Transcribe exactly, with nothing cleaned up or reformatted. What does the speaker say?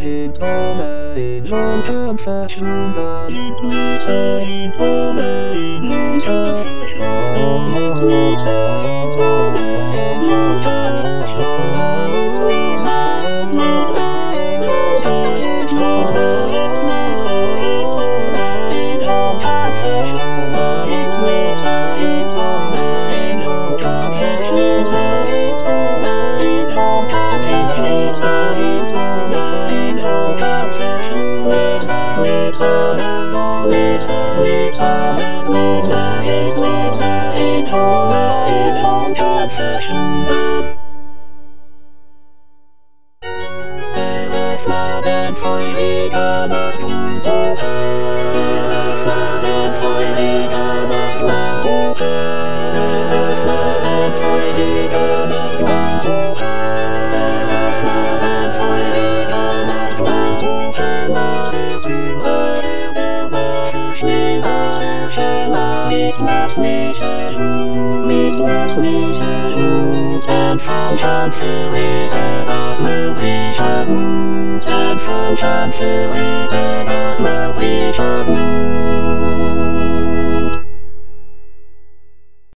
in domain, long confession, but it lives in domain, long confession, it lives in domain, long confession, it lives in, lives in, lives in, lives in, lives in, long confession, but it lives in domain, long confession, lives in domain, long confession, lives in domain, long confession, lives in, lives in, lives in, lives in, lives in, lives in domain, long confession. Fladen Freudiger Natur, Fladen Freudiger Natur, Fladen Freudiger Natur, Fladen Freudiger Natur, Mit lassliche Ruhe, mit lassliche Ruhe, denn von schon für das mögliche Gut, denn von schon für das mögliche Gut.